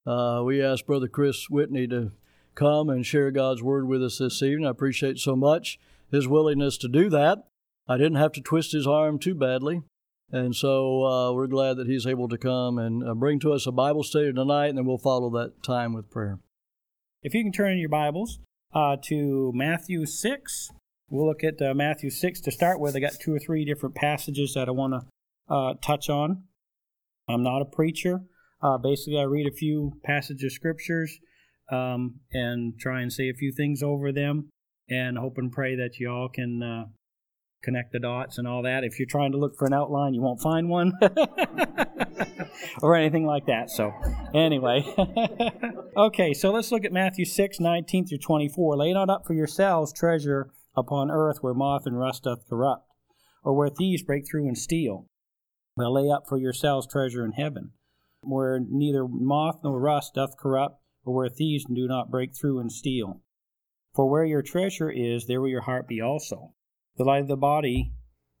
We asked Brother Chris Whitney to come and share God's Word with us this evening. I appreciate so much his willingness to do that. I didn't have to twist his arm too badly, and so we're glad that he's able to come and bring to us a Bible study tonight, and then we'll follow that time with prayer. If you can turn in your Bibles to Matthew 6, we'll look at Matthew 6 to start with. I got 2 or 3 different passages that I want to touch on. I'm not a preacher. Basically, I read a few passages of scriptures and try and say a few things over them, and hope and pray that you all can connect the dots and all that. If you're trying to look for an outline, you won't find one or anything like that. So anyway, okay, so let's look at Matthew 6, 19 through 24. Lay not up for yourselves treasure upon earth, where moth and rust doth corrupt, or where thieves break through and steal. But lay up for yourselves treasure in heaven, where neither moth nor rust doth corrupt, or where thieves do not break through and steal. For where your treasure is, there will your heart be also. The light of the body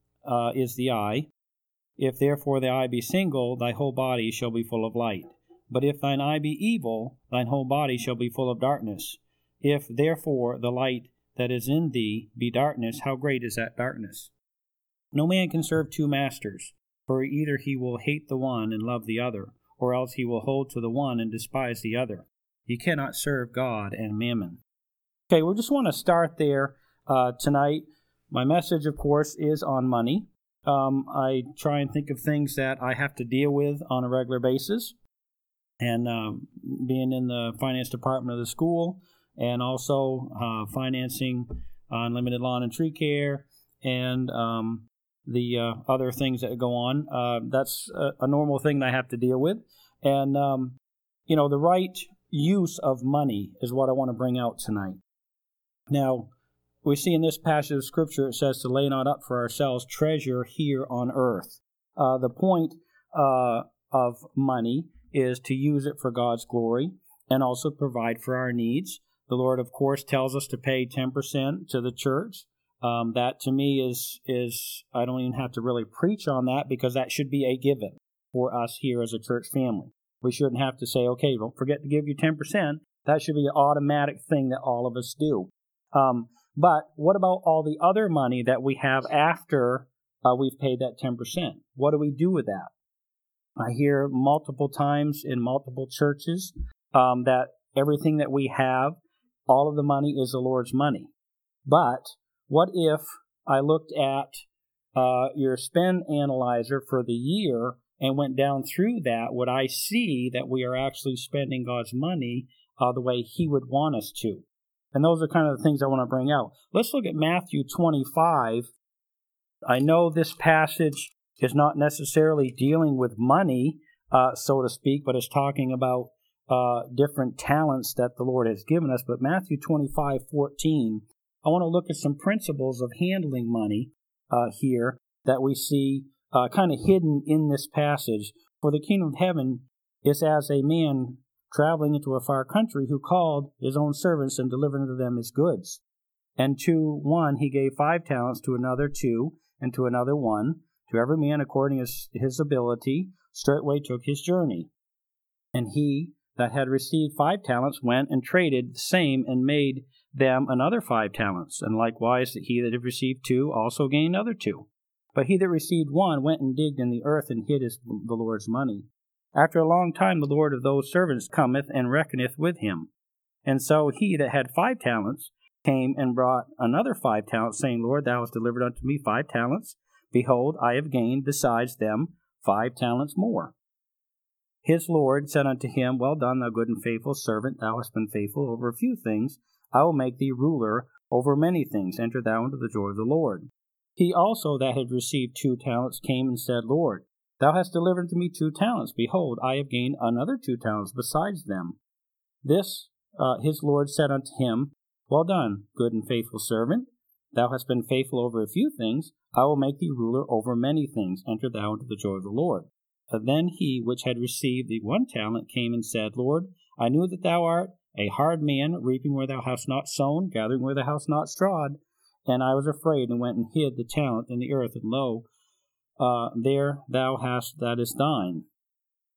is the eye. If therefore the eye be single, thy whole body shall be full of light. But if thine eye be evil, thine whole body shall be full of darkness. If therefore the light that is in thee be darkness, how great is that darkness? No man can serve 2 masters, for either he will hate the one and love the other, or else he will hold to the one and despise the other. You cannot serve God and mammon. Okay, we just want to start there tonight. My message, of course, is on money. I try and think of things that I have to deal with on a regular basis. And being in the finance department of the school, and also financing unlimited lawn and tree care, and the other things that go on. That's a normal thing that I have to deal with. And, the right use of money is what I want to bring out tonight. Now, we see in this passage of Scripture, it says to lay not up for ourselves treasure here on earth. The point of money is to use it for God's glory and also provide for our needs. The Lord, of course, tells us to pay 10% to the church. That to me is I don't even have to really preach on that, because that should be a given for us here as a church family. We shouldn't have to say, okay, don't forget to give your 10%. That should be an automatic thing that all of us do. But what about all the other money that we have after we've paid that 10%? What do we do with that? I hear multiple times in multiple churches that everything that we have, all of the money is the Lord's money. But what if I looked at your spend analyzer for the year and went down through that? Would I see that we are actually spending God's money the way He would want us to? And those are kind of the things I want to bring out. Let's look at Matthew 25. I know this passage is not necessarily dealing with money, so to speak, but it's talking about different talents that the Lord has given us. But Matthew 25:14, I want to look at some principles of handling money here that we see kind of hidden in this passage. For the kingdom of heaven is as a man traveling into a far country, who called his own servants and delivered unto them his goods. And to one he gave 5 talents, to another 2, and to another 1, to every man according as his ability, straightway took his journey. And he that had received 5 talents went and traded the same, and made them another 5 talents. And likewise he that had received 2 also gained another 2. But he that received 1 went and digged in the earth, and hid the Lord's money. After a long time the Lord of those servants cometh and reckoneth with him. And so he that had 5 talents came and brought another 5 talents, saying, Lord, thou hast delivered unto me 5 talents. Behold, I have gained besides them 5 talents more. His Lord said unto him, Well done, thou good and faithful servant. Thou hast been faithful over a few things. I will make thee ruler over many things. Enter thou into the joy of the Lord. He also that had received 2 talents came and said, Lord, thou hast delivered unto me 2 talents. Behold, I have gained another 2 talents besides them. This his Lord said unto him, Well done, good and faithful servant. Thou hast been faithful over a few things. I will make thee ruler over many things. Enter thou into the joy of the Lord. Then he which had received the 1 talent came and said, Lord, I knew that thou art a hard man, reaping where thou hast not sown, gathering where thou hast not strawed. And I was afraid, and went and hid the talent in the earth, and lo, there thou hast that is thine.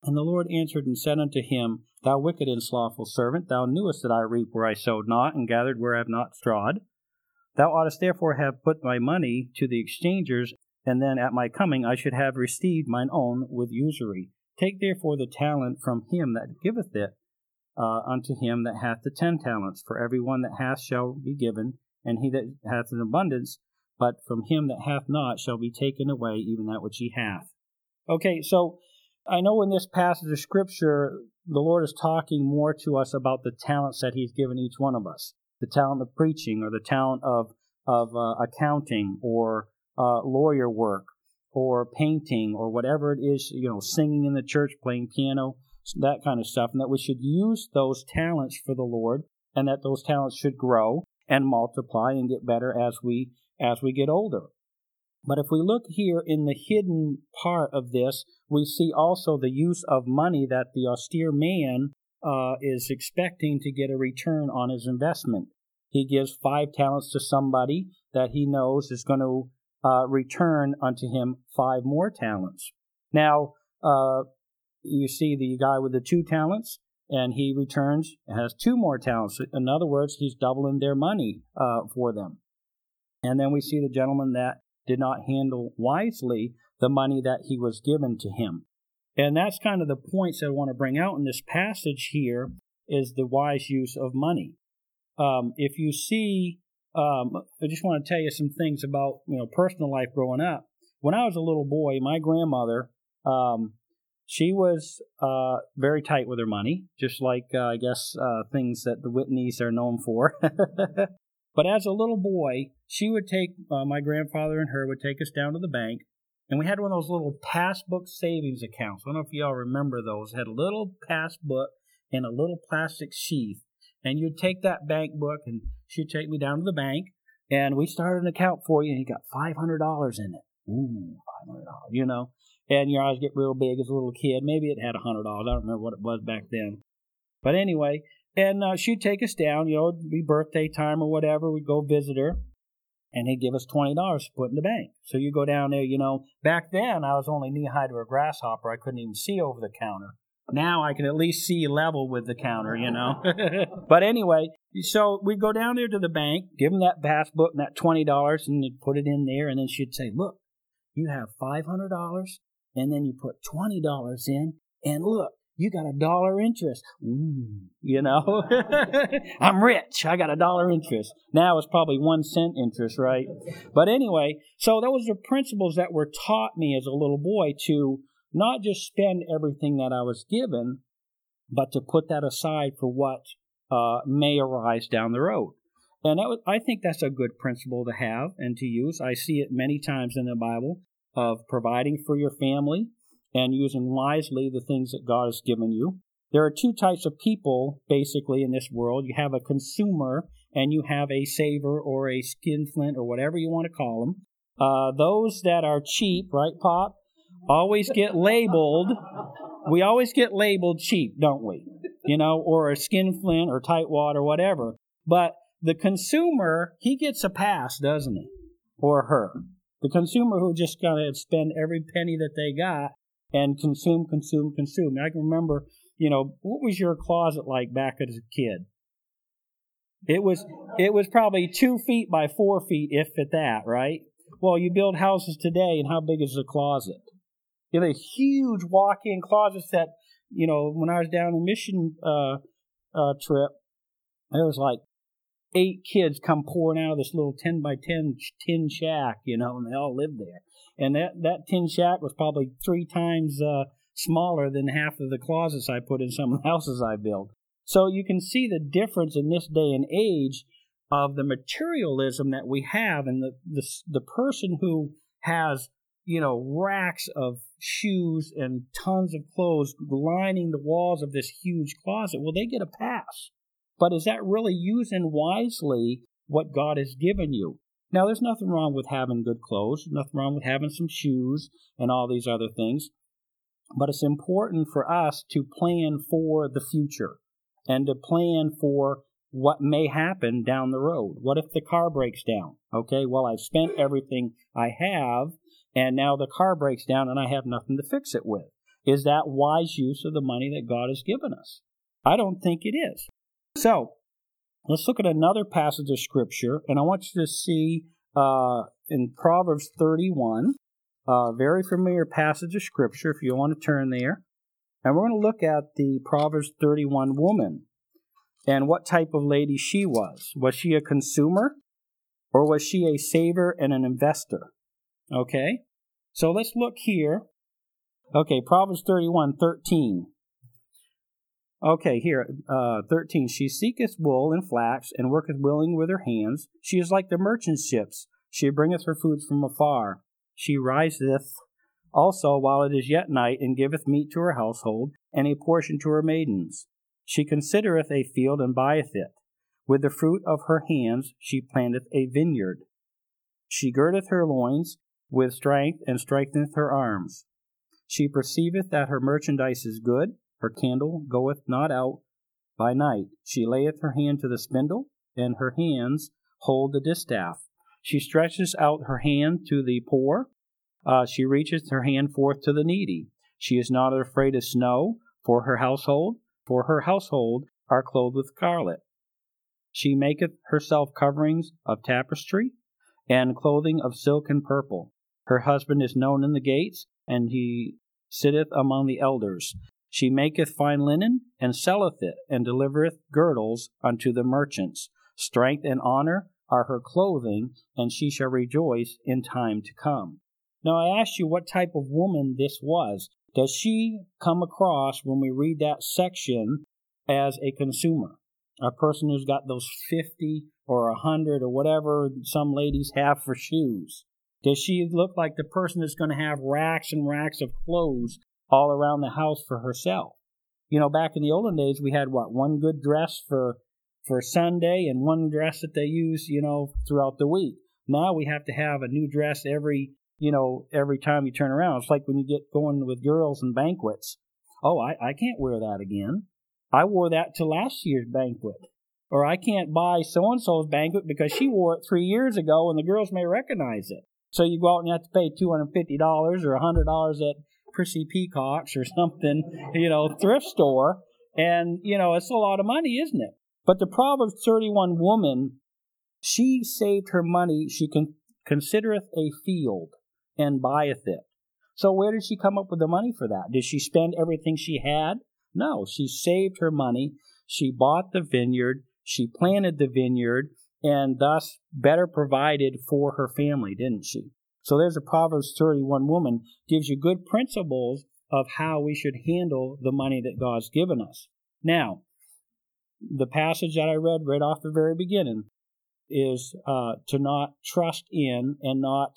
And the Lord answered and said unto him, Thou wicked and slothful servant, thou knewest that I reap where I sowed not, and gathered where I have not strawed. Thou oughtest therefore have put my money to the exchangers, and then at my coming I should have received mine own with usury. Take therefore the talent from him that giveth it unto him that hath the 10 talents. For every one that hath shall be given, and he that hath an abundance, but from him that hath not shall be taken away even that which he hath. Okay, so I know in this passage of Scripture, the Lord is talking more to us about the talents that He's given each one of us. The talent of preaching, or the talent of accounting, or lawyer work, or painting, or whatever it is, singing in the church, playing piano, that kind of stuff, and that we should use those talents for the Lord, and that those talents should grow and multiply and get better as we get older. But if we look here in the hidden part of this, we see also the use of money that the austere man is expecting to get a return on his investment. He gives 5 talents to somebody that he knows is going to return unto him 5 more talents. Now, you see the guy with the 2 talents, and he returns and has 2 more talents. In other words, he's doubling their money for them. And then we see the gentleman that did not handle wisely the money that he was given to him. And that's kind of the points that I want to bring out in this passage here, is the wise use of money. If you see, I just want to tell you some things about personal life growing up. When I was a little boy, my grandmother, she was very tight with her money, just like, I guess, things that the Whitneys are known for. But as a little boy, she would take, my grandfather and her would take us down to the bank, and we had one of those little passbook savings accounts. I don't know if y'all remember those. It had a little passbook in a little plastic sheath, and you'd take that bank book, and she'd take me down to the bank, and we started an account for you, and you got $500 in it. Ooh, $500, and your eyes get real big as a little kid. Maybe it had $100. I don't remember what it was back then. But anyway, and she'd take us down, it'd be birthday time or whatever. We'd go visit her, and he'd give us $20 to put in the bank. So you go down there, back then I was only knee-high to a grasshopper. I couldn't even see over the counter. Now I can at least see level with the counter, But anyway, so we'd go down there to the bank, give him that passbook and that $20, and they'd put it in there, and then she'd say, look, you have $500, and then you put $20 in, and look, you got $1 interest. I'm rich. I got $1 interest. Now it's probably 1 cent interest, right? But anyway, so those are principles that were taught me as a little boy, to not just spend everything that I was given, but to put that aside for what may arise down the road. And I think that's a good principle to have and to use. I see it many times in the Bible, of providing for your family and using wisely the things that God has given you. There are 2 types of people, basically, in this world. You have a consumer, and you have a saver or a skinflint, or whatever you want to call them. Those that are cheap, right, Pop, always get labeled. We always get labeled cheap, don't we? Or a skinflint or tightwad or whatever. But the consumer, he gets a pass, doesn't he? Or her. The consumer who just got to spend every penny that they got and consume. I can remember, what was your closet like back as a kid? It was probably 2 feet by 4 feet, if at that, right? Well, you build houses today, and how big is the closet? You have a huge walk-in closets that, when I was down a mission trip, there was like 8 kids come pouring out of this little 10 by 10 tin shack, and they all lived there. And that tin shack was probably 3 times smaller than half of the closets I put in some of the houses I built. So you can see the difference in this day and age of the materialism that we have, and the person who has, racks of shoes and tons of clothes lining the walls of this huge closet. Well, they get a pass. But is that really using wisely what God has given you? Now, there's nothing wrong with having good clothes, nothing wrong with having some shoes and all these other things. But it's important for us to plan for the future and to plan for what may happen down the road. What if the car breaks down? Okay, well, I've spent everything I have, and now the car breaks down and I have nothing to fix it with. Is that wise use of the money that God has given us? I don't think it is. So, let's look at another passage of Scripture, and I want you to see in Proverbs 31, a very familiar passage of Scripture, if you want to turn there. And we're going to look at the Proverbs 31 woman and what type of lady she was. Was she a consumer, or was she a saver and an investor? Okay, so let's look here. Okay, Proverbs 31:13. Okay, here, 13. She seeketh wool and flax, and worketh willing with her hands. She is like the merchant ships. She bringeth her food from afar. She riseth also while it is yet night, and giveth meat to her household, and a portion to her maidens. She considereth a field, and buyeth it. With the fruit of her hands she planteth a vineyard. She girdeth her loins with strength, and strengtheneth her arms. She perceiveth that her merchandise is good. Her candle goeth not out by night. She layeth her hand to the spindle, and her hands hold the distaff. She stretches out her hand to the poor. She reacheth her hand forth to the needy. She is not afraid of snow for her household are clothed with scarlet. She maketh herself coverings of tapestry, and clothing of silk and purple. Her husband is known in the gates, and he sitteth among the elders. She maketh fine linen, and selleth it, and delivereth girdles unto the merchants. Strength and honor are her clothing, and she shall rejoice in time to come. Now I asked you what type of woman this was. Does she come across, when we read that section, as a consumer? A person who's got those 50 or 100 or whatever some ladies have for shoes? Does she look like the person that's going to have racks and racks of clothes all around the house for herself? You know, back in the olden days, we had, one good dress for Sunday and one dress that they use, throughout the week. Now we have to have a new dress every time you turn around. It's like when you get going with girls and banquets. Oh, I can't wear that again. I wore that to last year's banquet. Or I can't buy so-and-so's banquet because she wore it 3 years ago and the girls may recognize it. So you go out and you have to pay $250 or $100 at Prissy Peacock's or something, thrift store. And, it's a lot of money, isn't it? But the Proverbs 31 woman, she saved her money. She considereth a field and buyeth it. So where did she come up with the money for that? Did she spend everything she had? No, she saved her money. She bought the vineyard. She planted the vineyard, and thus better provided for her family, didn't she? So there's a Proverbs 31 woman, gives you good principles of how we should handle the money that God's given us. Now, the passage that I read right off the very beginning is to not trust in and not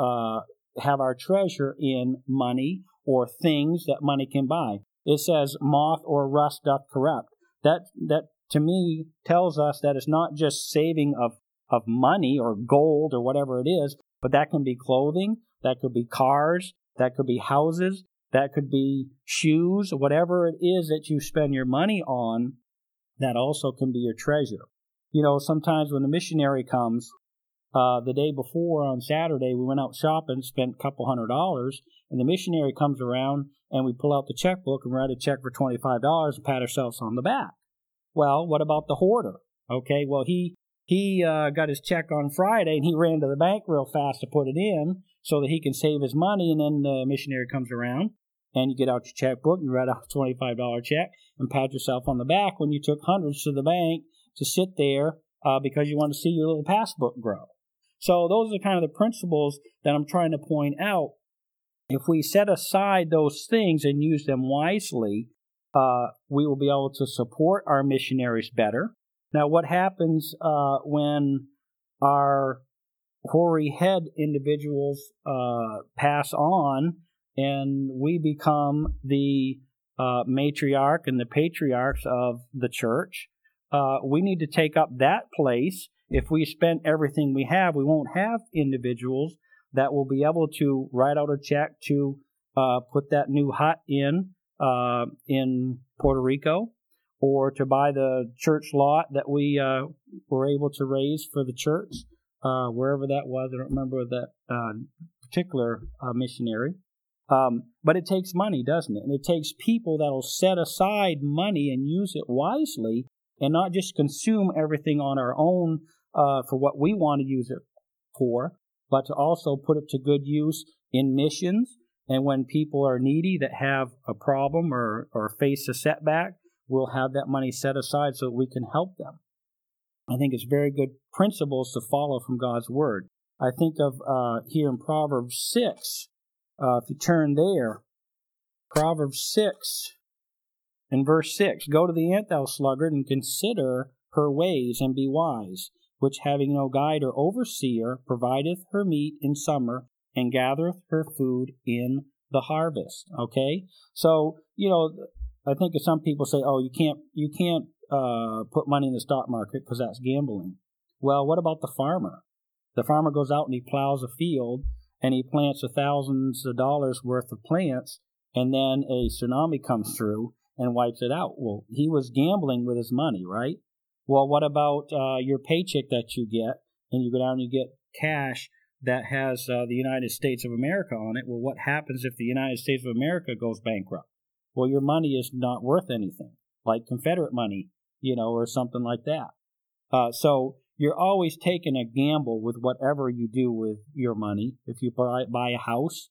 have our treasure in money or things that money can buy. It says, moth or rust doth corrupt. That to me tells us that it's not just saving of money or gold or whatever it is, but that can be clothing, that could be cars, that could be houses, that could be shoes, whatever it is that you spend your money on, that also can be your treasure. Sometimes when a missionary comes, the day before on Saturday, we went out shopping, spent a couple $100, and the missionary comes around and we pull out the checkbook and write a check for $25 and pat ourselves on the back. Well, what about the hoarder? Okay, well, he got his check on Friday and he ran to the bank real fast to put it in so that he can save his money, and then the missionary comes around and you get out your checkbook and you write out a $25 check and pat yourself on the back when you took hundreds to the bank to sit there because you want to see your little passbook grow. So those are kind of the principles that I'm trying to point out. If we set aside those things and use them wisely, we will be able to support our missionaries better. Now, what happens when our hoary head individuals pass on and we become the matriarch and the patriarchs of the church? We need to take up that place. If we spend everything we have, we won't have individuals that will be able to write out a check to put that new hut in Puerto Rico, or to buy the church lot that we were able to raise for the church, wherever that was. I don't remember that particular missionary. But it takes money, doesn't it? And it takes people that'll set aside money and use it wisely and not just consume everything on our own for what we want to use it for, but to also put it to good use in missions. And when people are needy that have a problem or face a setback, we'll have that money set aside so that we can help them. I think it's very good principles to follow from God's Word. I think of here in Proverbs 6, if you turn there, Proverbs 6 in verse 6, "Go to the ant, thou sluggard, and consider her ways, and be wise, which having no guide or overseer, provideth her meat in summer, and gathereth her food in the harvest." Okay? So, I think some people say, "Oh, you can't put money in the stock market because that's gambling." Well, what about the farmer? The farmer goes out and he plows a field and he plants thousands of dollars worth of plants, and then a tsunami comes through and wipes it out. Well, he was gambling with his money, right? Well, what about your paycheck that you get, and you go down and you get cash that has the United States of America on it? Well, what happens if the United States of America goes bankrupt? Well, your money is not worth anything, like Confederate money, or something like that. So you're always taking a gamble with whatever you do with your money. If you buy a house,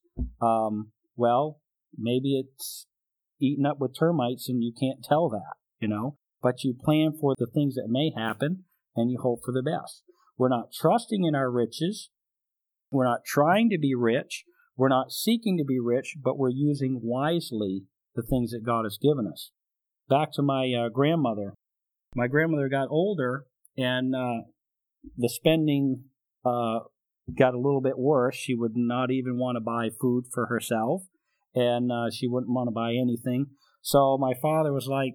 well, maybe it's eaten up with termites and you can't tell that, but you plan for the things that may happen and you hope for the best. We're not trusting in our riches. We're not trying to be rich. We're not seeking to be rich, but we're using wisely the things that God has given us. Back to my grandmother. My grandmother got older, and the spending got a little bit worse. She would not even want to buy food for herself, and she wouldn't want to buy anything. So my father was like,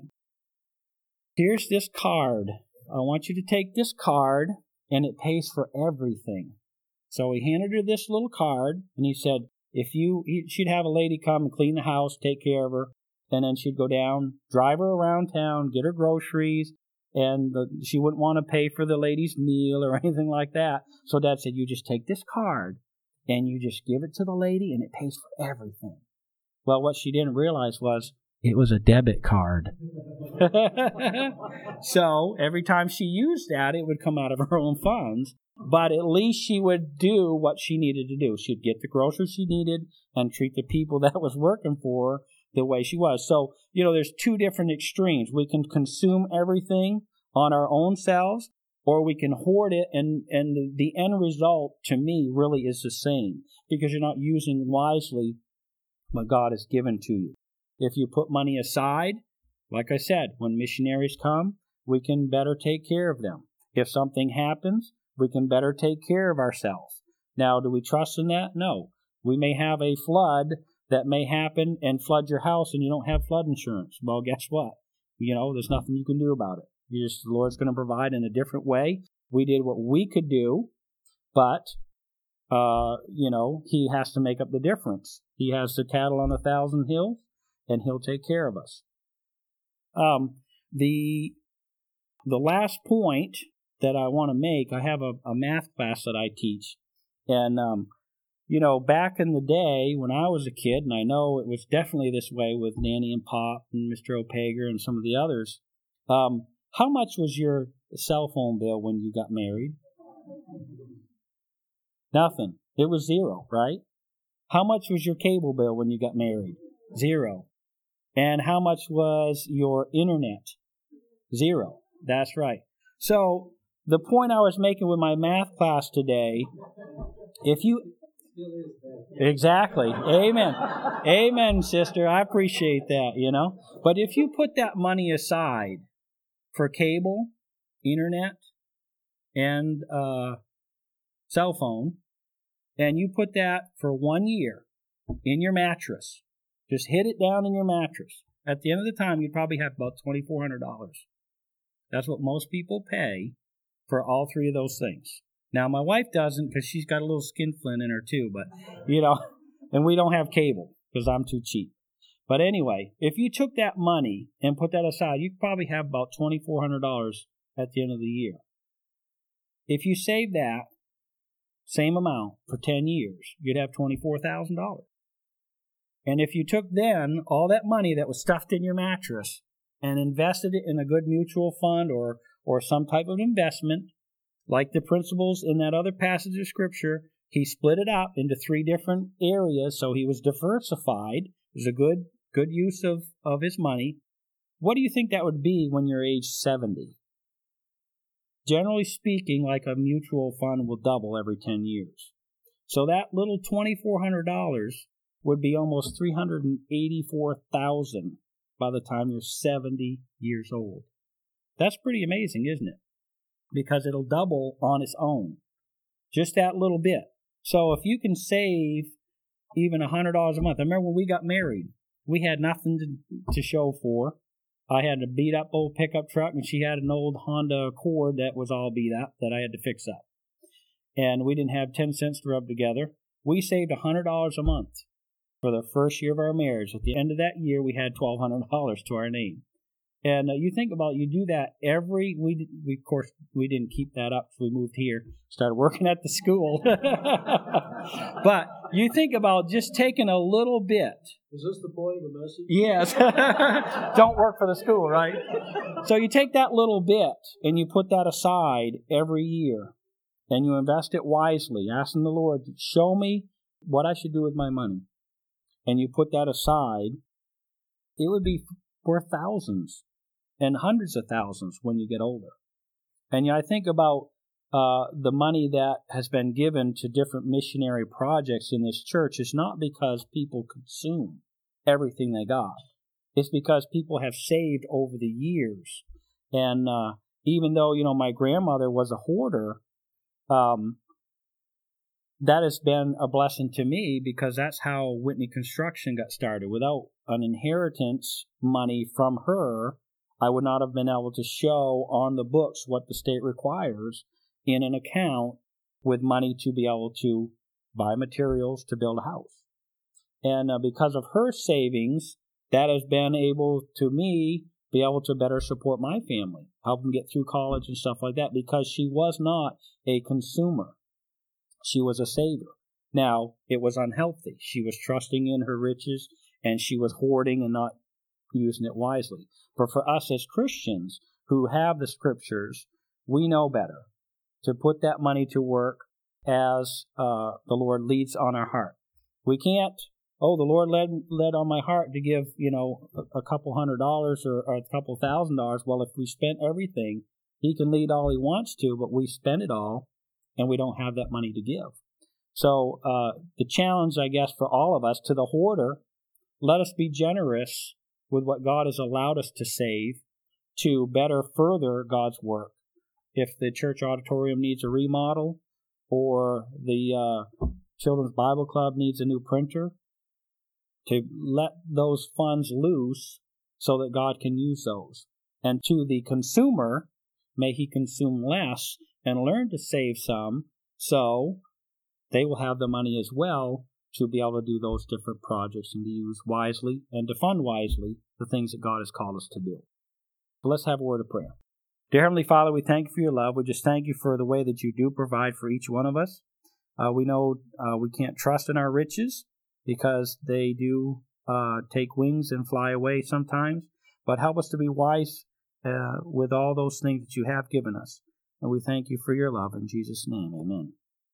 "Here's this card. I want you to take this card, and it pays for everything." So he handed her this little card, and he said, she'd have a lady come and clean the house, take care of her, and then she'd go down, drive her around town, get her groceries, and she wouldn't want to pay for the lady's meal or anything like that. So Dad said, "You just take this card, and you just give it to the lady, and it pays for everything." Well, what she didn't realize was it was a debit card. So every time she used that, it would come out of her own funds. But at least she would do what she needed to do. She'd get the groceries she needed and treat the people that was working for her the way she was. So, there's two different extremes. We can consume everything on our own selves, or we can hoard it, and the end result, to me, really is the same, because you're not using wisely what God has given to you. If you put money aside, like I said, when missionaries come, we can better take care of them. If something happens, we can better take care of ourselves. Now, do we trust in that? No. We may have a flood that may happen and flood your house, and you don't have flood insurance. Well, guess what? There's nothing you can do about it. The Lord's going to provide in a different way. We did what we could do, but, He has to make up the difference. He has the cattle on 1,000 hills, and He'll take care of us. The last point that I want to make, I have a math class that I teach. And, back in the day when I was a kid, and I know it was definitely this way with Nanny and Pop and Mr. Opager and some of the others, how much was your cell phone bill when you got married? Nothing. It was zero, right? How much was your cable bill when you got married? Zero. And how much was your internet? Zero. That's right. So, the point I was making with my math class today, Exactly. Amen. Amen, sister. I appreciate that, But if you put that money aside for cable, internet, and cell phone, and you put that for 1 year in your mattress, just hit it down in your mattress. At the end of the time, you'd probably have about $2,400. That's what most people pay for all three of those things. Now, my wife doesn't, because she's got a little skinflint in her too, but, and we don't have cable because I'm too cheap. But anyway, if you took that money and put that aside, you'd probably have about $2,400 at the end of the year. If you save that same amount for 10 years, you'd have $24,000. And if you took then all that money that was stuffed in your mattress and invested it in a good mutual fund or some type of investment, like the principles in that other passage of Scripture, he split it up into 3 different areas, so he was diversified. It was a good use of his money. What do you think that would be when you're age 70? Generally speaking, like a mutual fund will double every 10 years. So that little $2,400 would be almost $384,000 by the time you're 70 years old. That's pretty amazing, isn't it? Because it'll double on its own. Just that little bit. So if you can save even $100 a month. I remember when we got married, we had nothing to show for. I had a beat-up old pickup truck, and she had an old Honda Accord that was all beat up that I had to fix up. And we didn't have 10 cents to rub together. We saved $100 a month for the first year of our marriage. At the end of that year, we had $1,200 to our name. And you think about, you do that we of course, we didn't keep that up, so we moved here, started working at the school. But you think about just taking a little bit. Is this the point of the message? Yes. Don't work for the school, right? So you take that little bit and you put that aside every year and you invest it wisely, asking the Lord to show me what I should do with my money. And you put that aside, it would be for thousands and hundreds of thousands when you get older. And I think about the money that has been given to different missionary projects in this church is not because people consume everything they got. It's because people have saved over the years. And even though, my grandmother was a hoarder, that has been a blessing to me because that's how Whitney Construction got started. Without an inheritance money from her, I would not have been able to show on the books what the state requires in an account with money to be able to buy materials to build a house. And because of her savings, that has been able to me be able to better support my family, help them get through college and stuff like that, because she was not a consumer. She was a saver. Now, it was unhealthy. She was trusting in her riches, and she was hoarding and not using it wisely. But for us as Christians who have the Scriptures, we know better to put that money to work as the Lord leads on our heart. We can't, the Lord led on my heart to give, a couple $100 or a couple $1,000. Well, if we spent everything, He can lead all He wants to, but we spend it all, and we don't have that money to give. So the challenge, I guess, for all of us, to the hoarder, let us be generous with what God has allowed us to save to better further God's work. If the church auditorium needs a remodel, or the Children's Bible Club needs a new printer, to let those funds loose so that God can use those. And to the consumer, may he consume less and learn to save some, so they will have the money as well to be able to do those different projects and to use wisely and to fund wisely the things that God has called us to do. So let's have a word of prayer. Dear Heavenly Father, we thank you for your love. We just thank you for the way that you do provide for each one of us. We know we can't trust in our riches because they do take wings and fly away sometimes, but help us to be wise with all those things that you have given us. And we thank you for your love. In Jesus' name, amen.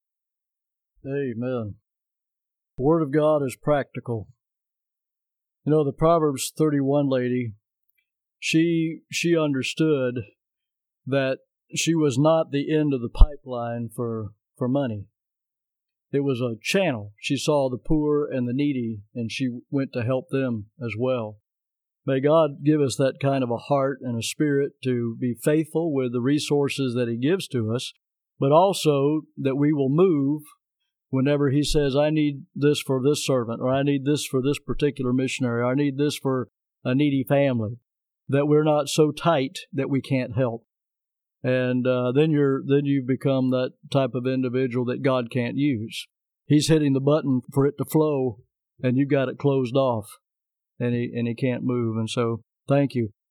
Amen. The Word of God is practical. The Proverbs 31 lady, she understood that she was not the end of the pipeline for money. It was a channel. She saw the poor and the needy, and she went to help them as well. May God give us that kind of a heart and a spirit to be faithful with the resources that He gives to us, but also that we will move whenever He says, I need this for this servant, or I need this for this particular missionary, or I need this for a needy family, that we're not so tight that we can't help. And then you become that type of individual that God can't use. He's hitting the button for it to flow, and you've got it closed off, and he can't move. And so, thank you.